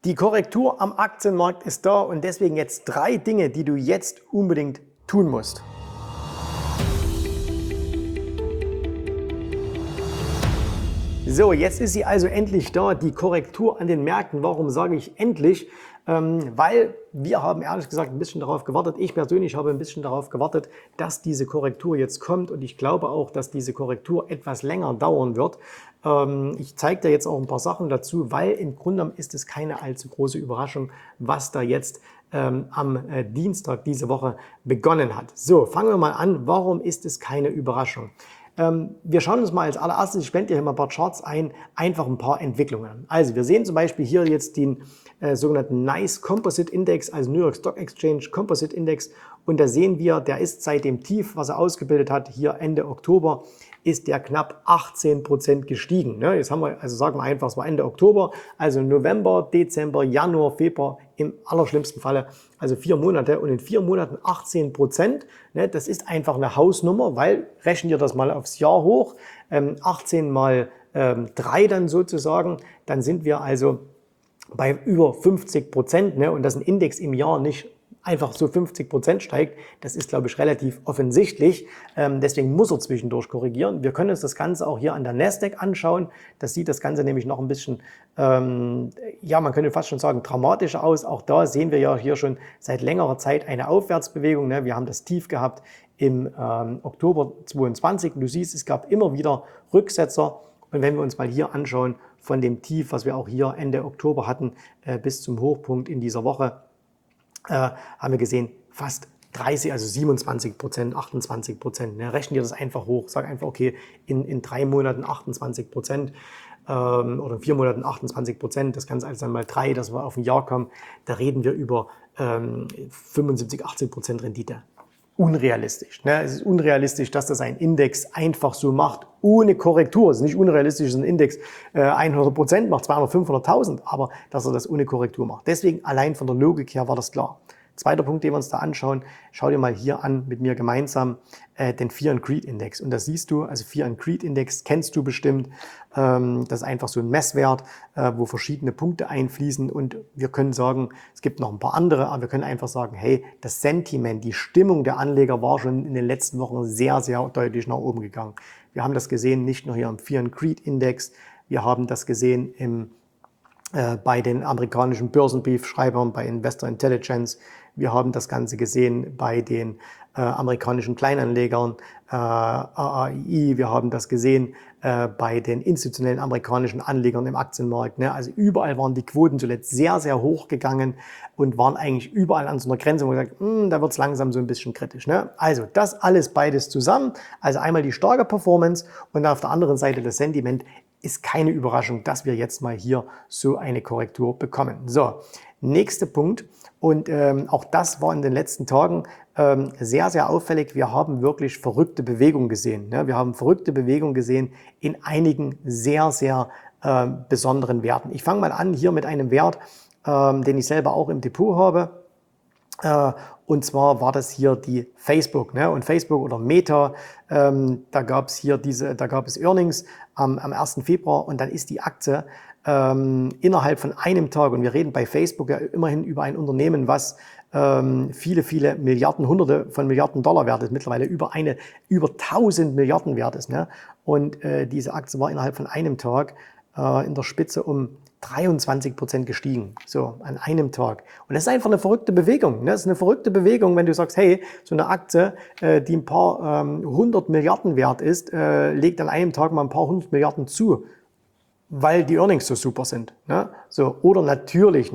Die Korrektur am Aktienmarkt ist da und deswegen jetzt 3 Dinge, die du jetzt unbedingt tun musst. So, jetzt ist sie also endlich da, die Korrektur an den Märkten. Warum sage ich endlich? Weil wir haben ehrlich gesagt ein bisschen darauf gewartet. Ich persönlich habe ein bisschen darauf gewartet, dass diese Korrektur jetzt kommt und ich glaube auch, dass diese Korrektur etwas länger dauern wird. Ich zeige dir jetzt auch ein paar Sachen dazu, weil im Grunde genommen ist es keine allzu große Überraschung, was da jetzt am Dienstag diese Woche begonnen hat. So, fangen wir mal an. Warum ist es keine Überraschung? Wir schauen uns mal als allererstes, ich blende hier mal ein paar Charts ein, einfach ein paar Entwicklungen. Also wir sehen zum Beispiel hier jetzt den sogenannten NICE Composite Index, also New York Stock Exchange Composite Index. Und da sehen wir, der ist seit dem Tief, was er ausgebildet hat, hier Ende Oktober, ist der knapp 18% gestiegen. Jetzt haben wir, also sagen wir einfach, es war Ende Oktober, also November, Dezember, Januar, Februar, im allerschlimmsten Falle, also 4 Monate und in 4 Monaten 18%. Das ist einfach eine Hausnummer, weil, rechnen wir das mal aufs Jahr hoch, 18 mal 3 dann sozusagen, dann sind wir also bei über 50%, und dass ein Index im Jahr nicht einfach so 50% steigt, das ist, glaube ich, relativ offensichtlich. Deswegen muss er zwischendurch korrigieren. Wir können uns das Ganze auch hier an der Nasdaq anschauen. Das sieht das Ganze nämlich noch ein bisschen, ja, man könnte fast schon sagen, dramatischer aus. Auch da sehen wir ja hier schon seit längerer Zeit eine Aufwärtsbewegung. Wir haben das Tief gehabt im Oktober 22. Du siehst, es gab immer wieder Rücksetzer. Und wenn wir uns mal hier anschauen, von dem Tief, was wir auch hier Ende Oktober hatten, bis zum Hochpunkt in dieser Woche, haben wir gesehen, fast 30, also 27%, 28%. Rechnen wir das einfach hoch, sag einfach, okay, in 3 Monaten 28%, oder in 4 Monaten 28%, das Ganze also dann mal 3, dass wir auf ein Jahr kommen, da reden wir über 75, 80% Rendite. Unrealistisch. Es ist unrealistisch, dass das ein Index einfach so macht, ohne Korrektur. Es ist nicht unrealistisch, dass ein Index 100% macht, 200, 500.000, aber dass er das ohne Korrektur macht. Deswegen allein von der Logik her war das klar. Zweiter Punkt, den wir uns da anschauen, schau dir mal hier an mit mir gemeinsam den Fear and Greed Index. Und das siehst du, also Fear and Greed Index kennst du bestimmt. Das ist einfach so ein Messwert, wo verschiedene Punkte einfließen. Und wir können sagen, es gibt noch ein paar andere, aber wir können einfach sagen, hey, das Sentiment, die Stimmung der Anleger war schon in den letzten Wochen sehr, sehr deutlich nach oben gegangen. Wir haben das gesehen, nicht nur hier im Fear and Greed Index, wir haben das gesehen bei den amerikanischen Börsenbriefschreibern, bei Investor Intelligence. Wir haben das Ganze gesehen bei den amerikanischen Kleinanlegern, AAI. Wir haben das gesehen bei den institutionellen amerikanischen Anlegern im Aktienmarkt. Also überall waren die Quoten zuletzt sehr, sehr hoch gegangen und waren eigentlich überall an so einer Grenze, wo man sagt, da wird es langsam so ein bisschen kritisch. Also das alles beides zusammen. Also einmal die starke Performance und dann auf der anderen Seite das Sentiment. Ist keine Überraschung, dass wir jetzt mal hier so eine Korrektur bekommen. So, nächster Punkt. Und auch das war in den letzten Tagen sehr, sehr auffällig. Wir haben wirklich verrückte Bewegungen gesehen. Wir haben verrückte Bewegungen gesehen in einigen sehr, sehr besonderen Werten. Ich fange mal an hier mit einem Wert, den ich selber auch im Depot habe. Und zwar war das hier die Facebook, und Facebook oder Meta, da gab es Earnings am 1. Februar und dann ist die Aktie innerhalb von einem Tag, und wir reden bei Facebook ja immerhin über ein Unternehmen, was viele, viele Milliarden, Hunderte von Milliarden Dollar wert ist, mittlerweile über 1000 Milliarden wert ist. Und diese Aktie war innerhalb von einem Tag in der Spitze um 23% gestiegen, so an einem Tag. Und das ist einfach eine verrückte Bewegung. Das ist eine verrückte Bewegung, wenn du sagst, hey, so eine Aktie, die ein paar 100 Milliarden wert ist, legt an einem Tag mal ein paar 100 Milliarden zu, weil die Earnings so super sind. So, oder natürlich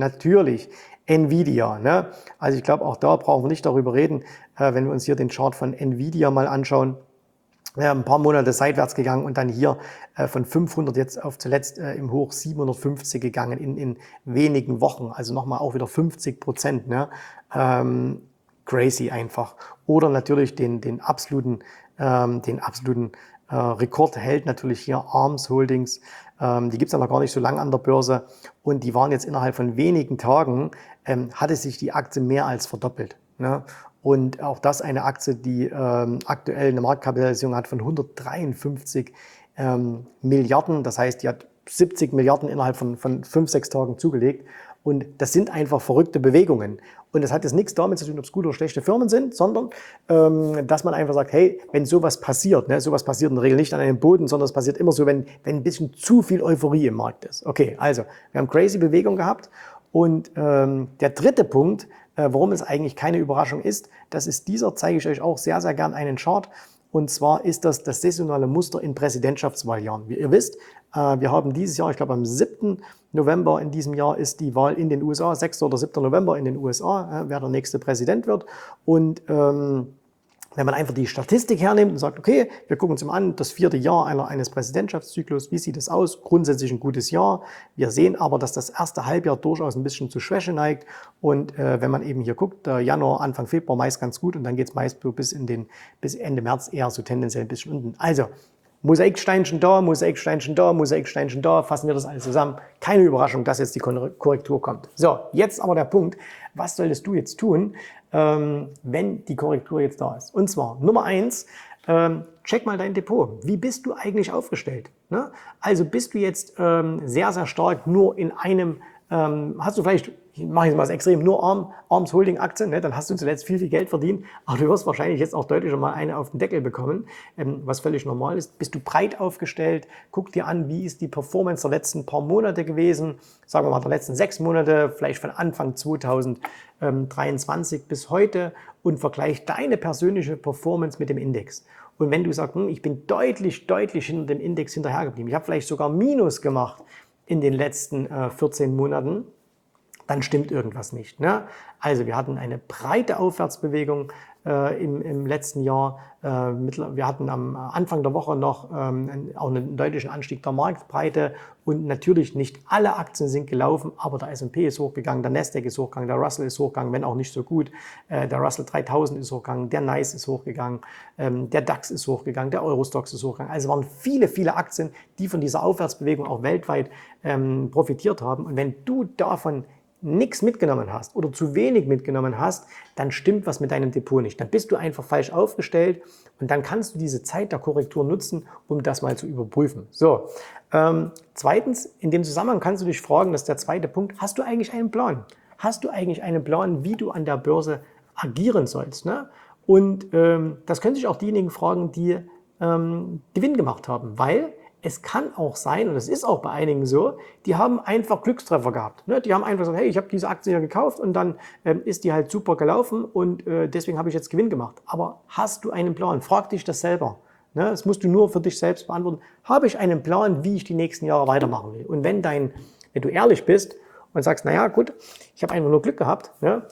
Nvidia. Also ich glaube, auch da brauchen wir nicht darüber reden, wenn wir uns hier den Chart von Nvidia mal anschauen. Ein paar Monate seitwärts gegangen und dann hier von 500 jetzt auf zuletzt im Hoch 750 gegangen in wenigen Wochen. Also nochmal auch wieder 50%. Crazy einfach. Oder natürlich den absoluten Rekord hält natürlich hier ARMS Holdings. Die gibt es ja noch gar nicht so lange an der Börse. Und die waren jetzt innerhalb von wenigen Tagen, hatte sich die Aktie mehr als verdoppelt. Und auch das eine Aktie, die aktuell eine Marktkapitalisierung hat von 153 Milliarden. Das heißt, die hat 70 Milliarden innerhalb von 5, 6 Tagen zugelegt. Und das sind einfach verrückte Bewegungen. Und das hat jetzt nichts damit zu tun, ob es gute oder schlechte Firmen sind, sondern dass man einfach sagt, hey, wenn sowas passiert, ne, sowas passiert in der Regel nicht an einem Boden, sondern es passiert immer so, wenn ein bisschen zu viel Euphorie im Markt ist. Okay, also wir haben crazy Bewegung gehabt. Und der dritte Punkt, warum es eigentlich keine Überraschung ist, das ist dieser, zeige ich euch auch sehr, sehr gern einen Chart. Und zwar ist das saisonale Muster in Präsidentschaftswahljahren. Wie ihr wisst, wir haben dieses Jahr, ich glaube am 7. November in diesem Jahr ist die Wahl in den USA, 6. oder 7. November in den USA, wer der nächste Präsident wird. Und wenn man einfach die Statistik hernimmt und sagt, okay, wir gucken uns mal an, das 4. Jahr eines Präsidentschaftszyklus, wie sieht es aus? Grundsätzlich ein gutes Jahr. Wir sehen aber, dass das erste Halbjahr durchaus ein bisschen zu Schwäche neigt. Und wenn man eben hier guckt, Januar, Anfang Februar meist ganz gut und dann geht es meist bis Ende März eher so tendenziell ein bisschen unten. Also Mosaiksteinchen da, Mosaiksteinchen da, Mosaiksteinchen da, fassen wir das alles zusammen. Keine Überraschung, dass jetzt die Korrektur kommt. So, jetzt aber der Punkt, was solltest du jetzt tun, wenn die Korrektur jetzt da ist? Und zwar Nummer 1, check mal dein Depot. Wie bist du eigentlich aufgestellt? Ne? Also bist du jetzt sehr, sehr stark nur in einem, hast du vielleicht, ich mache jetzt mal das Extrem, nur Arms Holding Aktien, ne? Dann hast du zuletzt viel Geld verdient, aber du wirst wahrscheinlich jetzt auch deutlich mal eine auf den Deckel bekommen, was völlig normal ist. Bist du breit aufgestellt? Guck dir an, wie ist die Performance der letzten paar Monate gewesen, sagen wir mal der letzten 6 Monate, vielleicht von Anfang 2023 bis heute und vergleich deine persönliche Performance mit dem Index. Und wenn du sagst, ich bin deutlich hinter dem Index hinterhergeblieben, ich habe vielleicht sogar Minus gemacht in den letzten 14 Monaten, dann stimmt irgendwas nicht. Ne? Also wir hatten eine breite Aufwärtsbewegung im letzten Jahr. Wir hatten am Anfang der Woche noch auch einen deutlichen Anstieg der Marktbreite und natürlich nicht alle Aktien sind gelaufen, aber der S&P ist hochgegangen, der Nasdaq ist hochgegangen, der Russell ist hochgegangen, wenn auch nicht so gut. Der Russell 3000 ist hochgegangen, der NICE ist hochgegangen, der DAX ist hochgegangen, der Eurostoxx ist hochgegangen. Also waren viele Aktien, die von dieser Aufwärtsbewegung auch weltweit profitiert haben. Und wenn du davon nichts mitgenommen hast oder zu wenig mitgenommen hast, dann stimmt was mit deinem Depot nicht. Dann bist du einfach falsch aufgestellt und dann kannst du diese Zeit der Korrektur nutzen, um das mal zu überprüfen. So, zweitens, in dem Zusammenhang kannst du dich fragen, das ist der zweite Punkt, hast du eigentlich einen Plan? Hast du eigentlich einen Plan, wie du an der Börse agieren sollst? Ne? Und das können sich auch diejenigen fragen, die Gewinn gemacht haben, weil es kann auch sein, und es ist auch bei einigen so, die haben einfach Glückstreffer gehabt. Ne? Die haben einfach gesagt, hey, ich habe diese Aktie hier gekauft und dann ist die halt super gelaufen und deswegen habe ich jetzt Gewinn gemacht. Aber hast du einen Plan? Frag dich das selber. Ne? Das musst du nur für dich selbst beantworten. Habe ich einen Plan, wie ich die nächsten Jahre weitermachen will? Und wenn du ehrlich bist und sagst, naja gut, ich habe einfach nur Glück gehabt, ne?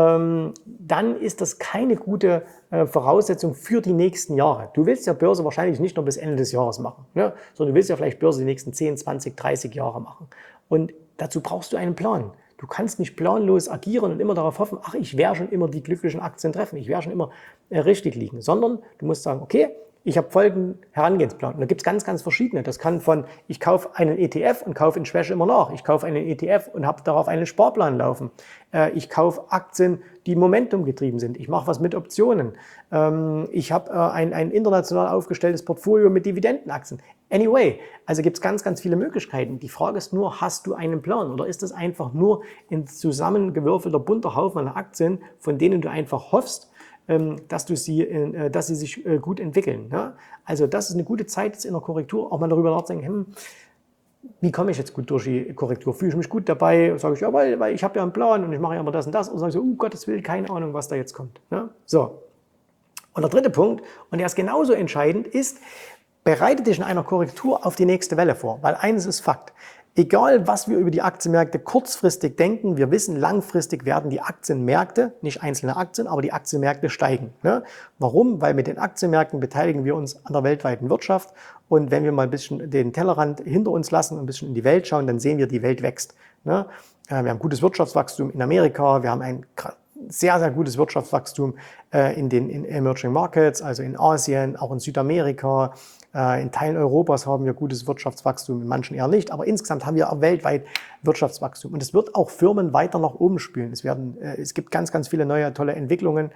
Dann ist das keine gute Voraussetzung für die nächsten Jahre. Du willst ja Börse wahrscheinlich nicht nur bis Ende des Jahres machen, ne? Sondern du willst ja vielleicht Börse die nächsten 10, 20, 30 Jahre machen. Und dazu brauchst du einen Plan. Du kannst nicht planlos agieren und immer darauf hoffen, ach, ich werde schon immer die glücklichen Aktien treffen, ich werde schon immer richtig liegen, sondern du musst sagen, okay, ich habe folgenden Herangehensplan. Und da gibt es ganz verschiedene. Das kann von, ich kaufe einen ETF und kaufe in Schwäche immer nach. Ich kaufe einen ETF und habe darauf einen Sparplan laufen. Ich kaufe Aktien, die Momentum getrieben sind. Ich mache was mit Optionen. Ich habe ein international aufgestelltes Portfolio mit Dividendenaktien. Anyway, also gibt es ganz viele Möglichkeiten. Die Frage ist nur, hast du einen Plan oder ist das einfach nur ein zusammengewürfelter bunter Haufen an Aktien, von denen du einfach hoffst, dass sie sich gut entwickeln. Ja? Also das ist eine gute Zeit jetzt in der Korrektur, auch mal darüber nachzudenken, wie komme ich jetzt gut durch die Korrektur? Fühle ich mich gut dabei? Sage ich, ja, weil ich habe ja einen Plan und ich mache ja immer das und das. Oder sage ich so, Gottes Willen, keine Ahnung, was da jetzt kommt. Ja? So. Und der dritte Punkt, und der ist genauso entscheidend, ist, bereite dich in einer Korrektur auf die nächste Welle vor. Weil eines ist Fakt. Egal, was wir über die Aktienmärkte kurzfristig denken, wir wissen, langfristig werden die Aktienmärkte, nicht einzelne Aktien, aber die Aktienmärkte steigen. Ne? Warum? Weil mit den Aktienmärkten beteiligen wir uns an der weltweiten Wirtschaft. Und wenn wir mal ein bisschen den Tellerrand hinter uns lassen und ein bisschen in die Welt schauen, dann sehen wir, die Welt wächst. Ne? Wir haben gutes Wirtschaftswachstum in Amerika, wir haben ein sehr gutes Wirtschaftswachstum in den Emerging Markets, also in Asien, auch in Südamerika. In Teilen Europas haben wir gutes Wirtschaftswachstum, in manchen eher nicht, aber insgesamt haben wir auch weltweit Wirtschaftswachstum. Und es wird auch Firmen weiter nach oben spülen. Es gibt ganz viele neue, tolle Entwicklungen.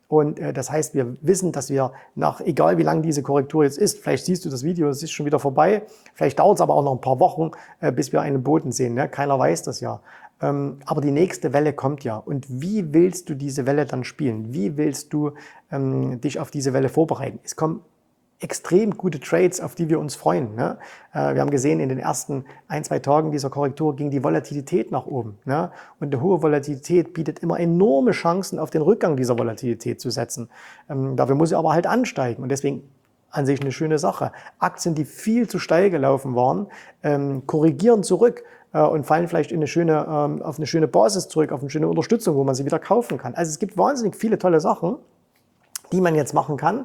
Und das heißt, wir wissen, dass wir nach, egal wie lang diese Korrektur jetzt ist, vielleicht siehst du das Video, es ist schon wieder vorbei, vielleicht dauert es aber auch noch ein paar Wochen, bis wir einen Boden sehen. Ne? Keiner weiß das ja. Aber die nächste Welle kommt ja. Und wie willst du diese Welle dann spielen? Wie willst du dich auf diese Welle vorbereiten? Es kommen extrem gute Trades, auf die wir uns freuen. Ne? Wir haben gesehen, in den ersten 1-2 Tagen dieser Korrektur ging die Volatilität nach oben. Ne? Und eine hohe Volatilität bietet immer enorme Chancen, auf den Rückgang dieser Volatilität zu setzen. Dafür muss sie aber halt ansteigen. Und deswegen an sich eine schöne Sache. Aktien, die viel zu steil gelaufen waren, korrigieren zurück und fallen vielleicht in auf eine schöne Basis zurück, auf eine schöne Unterstützung, wo man sie wieder kaufen kann. Also es gibt wahnsinnig viele tolle Sachen, die man jetzt machen kann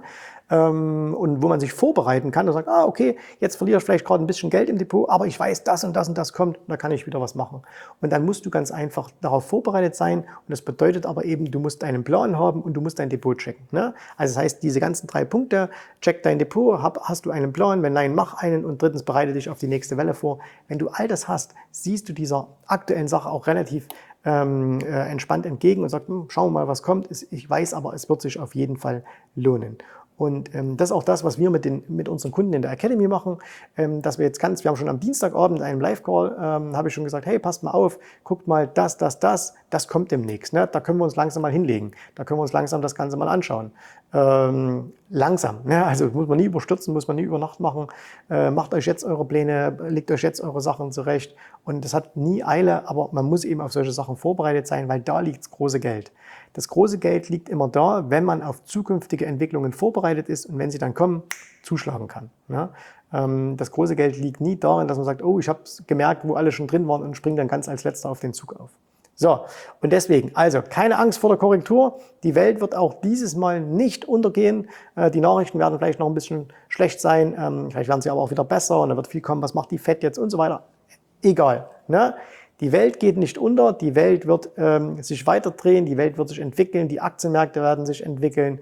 und wo man sich vorbereiten kann und sagt, okay, jetzt verliere ich vielleicht gerade ein bisschen Geld im Depot, aber ich weiß, das und das und das kommt, und da kann ich wieder was machen. Und dann musst du ganz einfach darauf vorbereitet sein und das bedeutet aber eben, du musst einen Plan haben und du musst dein Depot checken. Ne? Also das heißt, diese ganzen 3 Punkte, check dein Depot, hast du einen Plan, wenn nein, mach einen und drittens, bereite dich auf die nächste Welle vor. Wenn du all das hast, siehst du dieser aktuellen Sache auch relativ entspannt entgegen und sagt, schauen wir mal, was kommt. Ich weiß aber, es wird sich auf jeden Fall lohnen. Und das ist auch das, was wir mit unseren Kunden in der Academy machen, dass wir wir haben schon am Dienstagabend einen Live-Call, habe ich schon gesagt, hey, passt mal auf, guckt mal, das kommt demnächst. Ne? Da können wir uns langsam mal hinlegen, da können wir uns langsam das Ganze mal anschauen. Langsam, ne? Also muss man nie überstürzen, muss man nie über Nacht machen. Macht euch jetzt eure Pläne, legt euch jetzt eure Sachen zurecht. Und das hat nie Eile, aber man muss eben auf solche Sachen vorbereitet sein, weil da liegt das große Geld. Das große Geld liegt immer da, wenn man auf zukünftige Entwicklungen vorbereitet ist und wenn sie dann kommen, zuschlagen kann. Ne? Das große Geld liegt nie darin, dass man sagt, ich habe gemerkt, wo alle schon drin waren und springe dann ganz als Letzter auf den Zug auf. So, und deswegen, also keine Angst vor der Korrektur. Die Welt wird auch dieses Mal nicht untergehen. Die Nachrichten werden vielleicht noch ein bisschen schlecht sein. Vielleicht werden sie aber auch wieder besser und da wird viel kommen, was macht die FED jetzt und so weiter. Egal. Ne? Die Welt geht nicht unter, die Welt wird sich weiterdrehen, die Welt wird sich entwickeln, die Aktienmärkte werden sich entwickeln.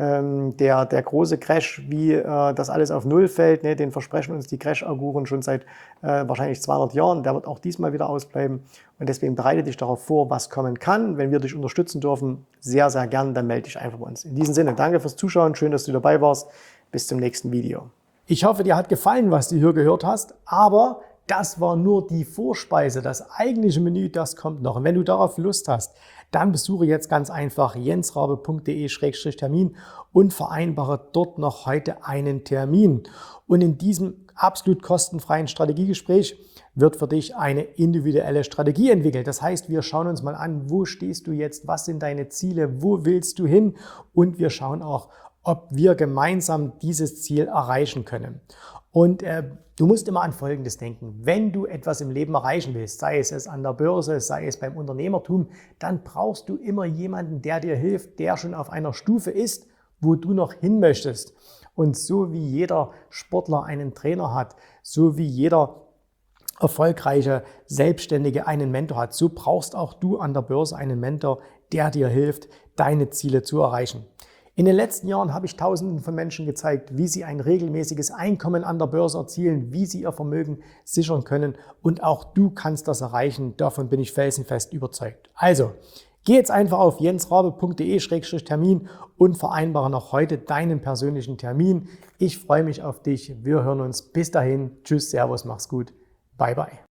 Der große Crash, wie das alles auf Null fällt, ne, den versprechen uns die Crash-Auguren schon seit wahrscheinlich 200 Jahren, der wird auch diesmal wieder ausbleiben. Und deswegen bereite dich darauf vor, was kommen kann. Wenn wir dich unterstützen dürfen, sehr, sehr gern, dann melde dich einfach bei uns. In diesem Sinne, danke fürs Zuschauen, schön, dass du dabei warst. Bis zum nächsten Video. Ich hoffe, dir hat gefallen, was du hier gehört hast, aber das war nur die Vorspeise, das eigentliche Menü, das kommt noch. Und wenn du darauf Lust hast, dann besuche jetzt ganz einfach jensrabe.de/termin und vereinbare dort noch heute einen Termin. Und in diesem absolut kostenfreien Strategiegespräch wird für dich eine individuelle Strategie entwickelt. Das heißt, wir schauen uns mal an, wo stehst du jetzt, was sind deine Ziele, wo willst du hin und wir schauen auch, ob wir gemeinsam dieses Ziel erreichen können. Und du musst immer an Folgendes denken. Wenn du etwas im Leben erreichen willst, sei es an der Börse, sei es beim Unternehmertum, dann brauchst du immer jemanden, der dir hilft, der schon auf einer Stufe ist, wo du noch hin möchtest. Und so wie jeder Sportler einen Trainer hat, so wie jeder erfolgreiche Selbstständige einen Mentor hat, so brauchst auch du an der Börse einen Mentor, der dir hilft, deine Ziele zu erreichen. In den letzten Jahren habe ich Tausenden von Menschen gezeigt, wie sie ein regelmäßiges Einkommen an der Börse erzielen, wie sie ihr Vermögen sichern können und auch du kannst das erreichen. Davon bin ich felsenfest überzeugt. Also, geh jetzt einfach auf jensrabe.de/termin und vereinbare noch heute deinen persönlichen Termin. Ich freue mich auf dich. Wir hören uns. Bis dahin. Tschüss, Servus, mach's gut. Bye, bye.